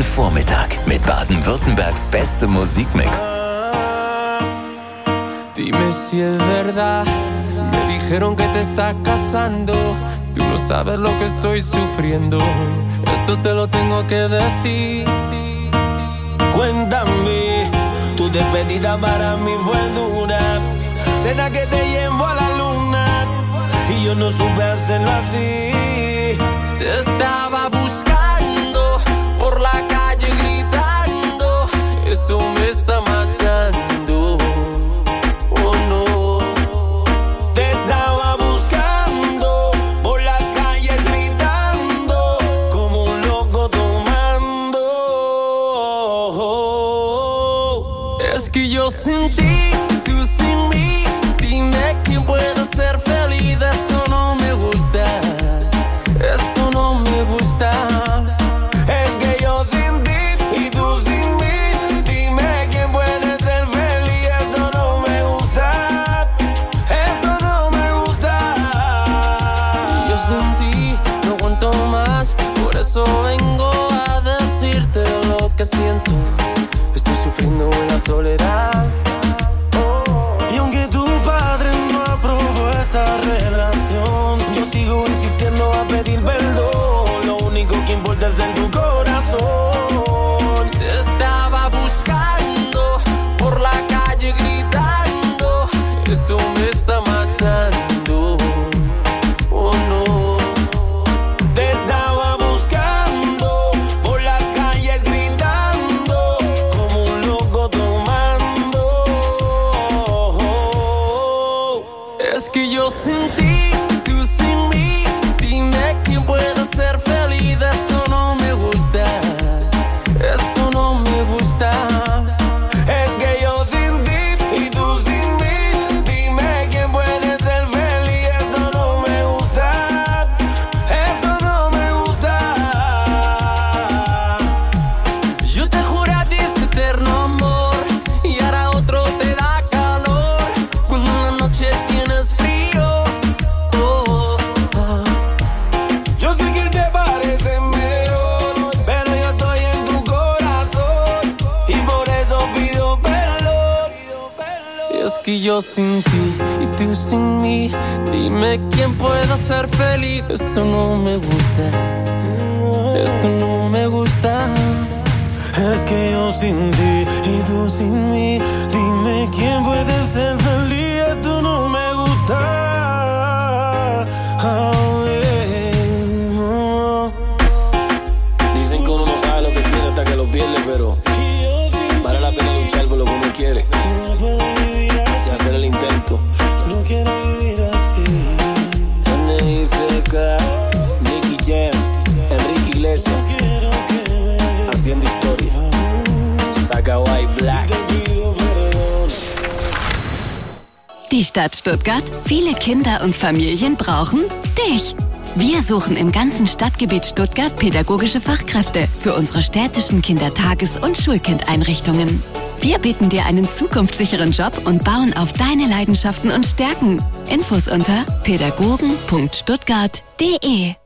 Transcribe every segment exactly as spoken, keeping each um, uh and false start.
Vormittag mit Baden-Württembergs bestem Musikmix. Dime si es verdad, me dijeron que te estás casando. Tú no sabes lo que estoy sufriendo, esto te lo tengo que decir. Cuéntame, tu despedida para mí fue dura. Cena que te llevo a la luna y yo no supe hacerlo así. Te estaba buscando por la calle gritando, esto me está matando. Oh no. Te estaba buscando por las calles gritando como un loco tomando. Es que yo sin ti, tú sin mí, dime quién puede ser feliz. Esto no me gusta, esto no me gusta. Es que yo sin ti y tú sin mí, dime quién puede ser feliz. Esto no me gusta, eso no me gusta. Y yo sin ti no aguanto más, por eso vengo a decirte lo que siento. Estoy sufriendo en la soledad. Y aunque tu padre no aprobó esta relación, yo sigo insistiendo a pedir perdón. Lo único que importa es en tu corazón. Te estaba buscando por la calle gritando, esto me está matando. Oh no. Te estaba buscando por las calles gritando como un loco tomando. Es que yo sin ti, tú sin mí, dime quién puede ser feliz. Esto no me gusta, esto no me gusta. Es que yo sin ti y tú sin mí, dime quién puede ser feliz. Esto no me gusta, eso no me gusta. Yo te juré a ti ese eterno amor y ahora otro te da calor cuando en la noche tienes frío. Oh, oh. Yo sé que él te parece mejor, pero yo estoy en tu corazón y por eso pido perdón. Es que yo sin ti y tú sin mí, dime quién puede ser feliz. Esto no me gusta, esto no me gusta. Es que yo sin ti y tú sin mí, dime quién puede ser feliz. Esto no me gusta. Oh, yeah. Oh. Dicen que uno no sabe lo que tiene hasta que lo pierde, pero vale la pena luchar por lo que uno quiere y hacer el intento. No quiero vivir así. N I C K, Nicky Jam, Enrique Iglesias, haciendo historia. Saca White Black. Die Stadt Stuttgart, viele Kinder und Familien brauchen dich. Wir suchen im ganzen Stadtgebiet Stuttgart pädagogische Fachkräfte für unsere städtischen Kindertages- und Schulkindeinrichtungen. Wir bieten dir einen zukunftssicheren Job und bauen auf deine Leidenschaften und Stärken. Infos unter pädagogen punkt stuttgart punkt de.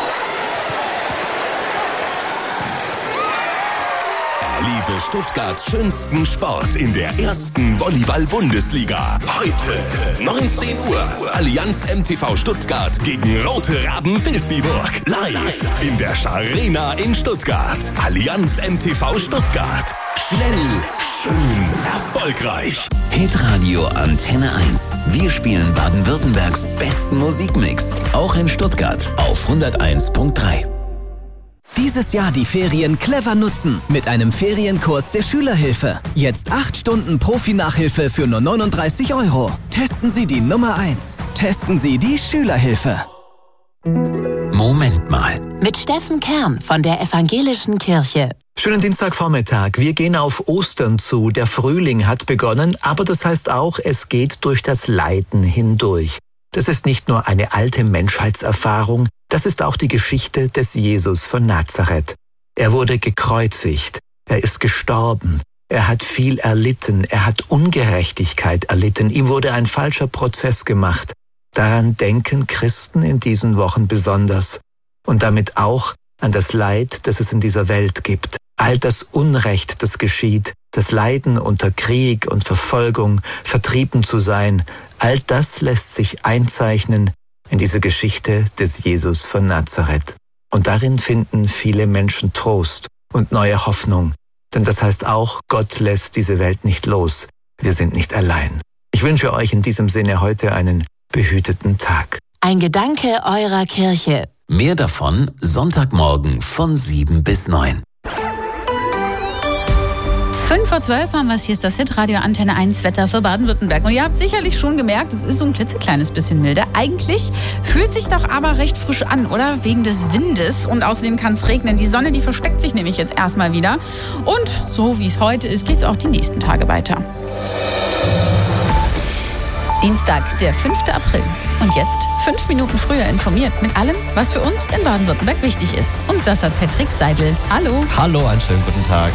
Erlebe Stuttgarts schönsten Sport in der ersten Volleyball-Bundesliga. Heute, neunzehn Uhr, Allianz M T V Stuttgart gegen Rote Raben Vilsbiburg. Live in der Scharena in Stuttgart. Allianz M T V Stuttgart. Schnell, schön, erfolgreich. Hitradio Antenne eins. Wir spielen Baden-Württembergs besten Musikmix. Auch in Stuttgart auf hunderteins Komma drei. Dieses Jahr die Ferien clever nutzen mit einem Ferienkurs der Schülerhilfe. Jetzt acht Stunden Profi-Nachhilfe für nur neununddreißig Euro. Testen Sie die Nummer eins. Testen Sie die Schülerhilfe. Moment mal. Mit Steffen Kern von der Evangelischen Kirche. Schönen Dienstagvormittag. Wir gehen auf Ostern zu. Der Frühling hat begonnen, aber das heißt auch, es geht durch das Leiden hindurch. Das ist nicht nur eine alte Menschheitserfahrung, das ist auch die Geschichte des Jesus von Nazareth. Er wurde gekreuzigt, er ist gestorben, er hat viel erlitten, er hat Ungerechtigkeit erlitten, ihm wurde ein falscher Prozess gemacht. Daran denken Christen in diesen Wochen besonders und damit auch an das Leid, das es in dieser Welt gibt. All das Unrecht, das geschieht, das Leiden unter Krieg und Verfolgung, vertrieben zu sein, all das lässt sich einzeichnen in diese Geschichte des Jesus von Nazareth. Und darin finden viele Menschen Trost und neue Hoffnung. Denn das heißt auch, Gott lässt diese Welt nicht los. Wir sind nicht allein. Ich wünsche euch in diesem Sinne heute einen behüteten Tag. Ein Gedanke eurer Kirche. Mehr davon Sonntagmorgen von sieben bis neun. fünf vor zwölf haben wir es. Hier ist das Hitradio Antenne eins Wetter für Baden-Württemberg. Und ihr habt sicherlich schon gemerkt, es ist so ein klitzekleines bisschen milder. Eigentlich fühlt sich doch aber recht frisch an, oder? Wegen des Windes. Und außerdem kann es regnen. Die Sonne, die versteckt sich nämlich jetzt erstmal wieder. Und so wie es heute ist, geht es auch die nächsten Tage weiter. Dienstag, der fünfte April. Und jetzt fünf Minuten früher informiert mit allem, was für uns in Baden-Württemberg wichtig ist. Und das hat Patrick Seidel. Hallo. Hallo, einen schönen guten Tag.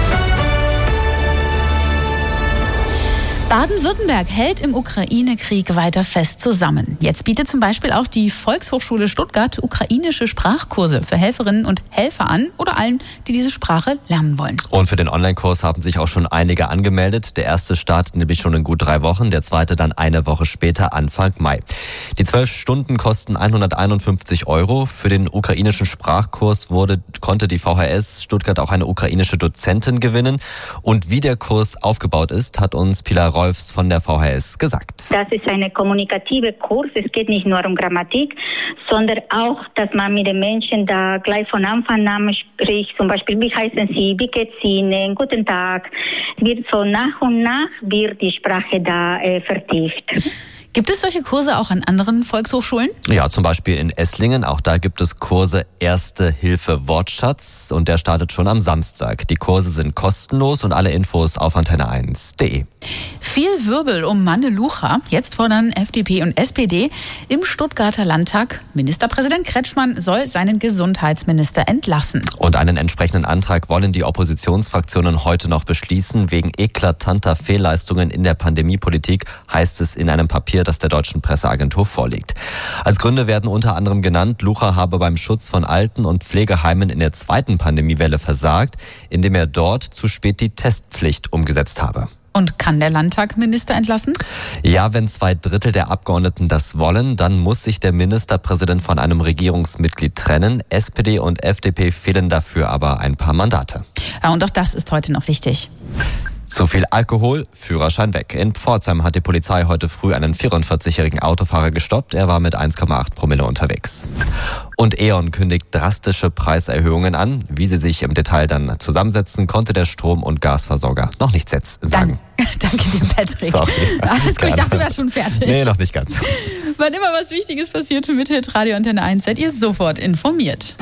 Baden-Württemberg hält im Ukraine-Krieg weiter fest zusammen. Jetzt bietet zum Beispiel auch die Volkshochschule Stuttgart ukrainische Sprachkurse für Helferinnen und Helfer an oder allen, die diese Sprache lernen wollen. Und für den Online-Kurs haben sich auch schon einige angemeldet. Der erste startet nämlich schon in gut drei Wochen, der zweite dann eine Woche später, Anfang Mai. Die zwölf Stunden kosten hunderteinundfünfzig Euro. Für den ukrainischen Sprachkurs wurde, konnte die V H S Stuttgart auch eine ukrainische Dozentin gewinnen. Und wie der Kurs aufgebaut ist, hat uns Pilar Rolfs von der V H S gesagt. Das ist ein kommunikativer Kurs. Es geht nicht nur um Grammatik, sondern auch, dass man mit den Menschen da gleich von Anfang an spricht. Zum Beispiel, wie heißen Sie, wie geht's Ihnen, guten Tag. Wird so nach und nach wird die Sprache da äh, vertieft. Gibt es solche Kurse auch an anderen Volkshochschulen? Ja, zum Beispiel in Esslingen. Auch da gibt es Kurse Erste Hilfe Wortschatz und der startet schon am Samstag. Die Kurse sind kostenlos und alle Infos auf antenne eins punkt de. Viel Wirbel um Manne Lucha. Jetzt fordern F D P und S P D im Stuttgarter Landtag. Ministerpräsident Kretschmann soll seinen Gesundheitsminister entlassen. Und einen entsprechenden Antrag wollen die Oppositionsfraktionen heute noch beschließen. Wegen eklatanter Fehlleistungen in der Pandemiepolitik, heißt es in einem Papier, das der deutschen Presseagentur vorliegt. Als Gründe werden unter anderem genannt, Lucha habe beim Schutz von Alten- und Pflegeheimen in der zweiten Pandemiewelle versagt, indem er dort zu spät die Testpflicht umgesetzt habe. Und kann der Landtag Minister entlassen? Ja, wenn zwei Drittel der Abgeordneten das wollen, dann muss sich der Ministerpräsident von einem Regierungsmitglied trennen. S P D und F D P fehlen dafür aber ein paar Mandate. Ja, und auch das ist heute noch wichtig. Zu viel Alkohol, Führerschein weg. In Pforzheim hat die Polizei heute früh einen vierundvierzigjährigen Autofahrer gestoppt. Er war mit eins Komma acht Promille unterwegs. Und E.ON kündigt drastische Preiserhöhungen an. Wie sie sich im Detail dann zusammensetzen, konnte der Strom- und Gasversorger noch nicht sagen. Dank, danke dir, Patrick. Sorry. Alles gut, ich dachte, du wärst schon fertig. Nee, noch nicht ganz. Wann immer was Wichtiges passiert mit Hitradio Antenne eins, seid ihr sofort informiert.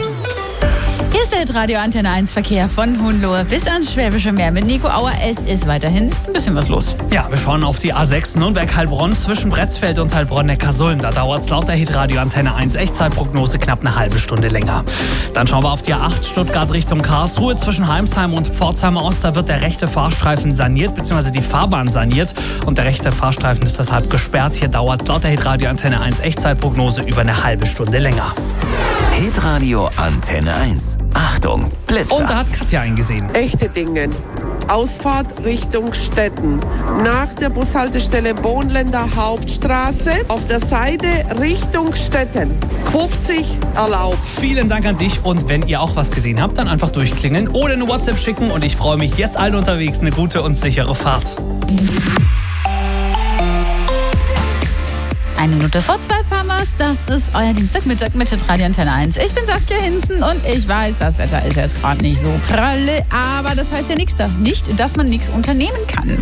Hier ist der Hitradio Antenne eins Verkehr von Hohenlohe bis ans Schwäbische Meer mit Nico Auer. Es ist weiterhin ein bisschen was los. Ja, wir schauen auf die A sechs Nürnberg-Heilbronn zwischen Bretzfeld und Heilbronn-Neckarsulm. Da dauert es laut der Hitradio Antenne eins Echtzeitprognose knapp eine halbe Stunde länger. Dann schauen wir auf die A acht Stuttgart Richtung Karlsruhe zwischen Heimsheim und Pforzheim Ost. Da wird der rechte Fahrstreifen saniert, beziehungsweise die Fahrbahn saniert. Und der rechte Fahrstreifen ist deshalb gesperrt. Hier dauert es laut der Hitradio Antenne eins Echtzeitprognose über eine halbe Stunde länger. Hitradio Antenne eins. Achtung, Blitzer. Und da hat Katja eingesehen. Echte Dinge. Ausfahrt Richtung Stetten. Nach der Bushaltestelle Bohnländer Hauptstraße. Auf der Seite Richtung Stetten. fünfzig erlaubt. Vielen Dank an dich. Und wenn ihr auch was gesehen habt, dann einfach durchklingeln oder eine WhatsApp schicken. Und ich freue mich jetzt allen unterwegs eine gute und sichere Fahrt. Eine Minute vor zwölf haben wir's. Das ist euer Dienstagmittag mit Radio Antenne eins. Ich bin Saskia Hinzen und ich weiß, das Wetter ist jetzt gerade nicht so pralle, aber das heißt ja nichts, nicht, dass man nichts unternehmen kann.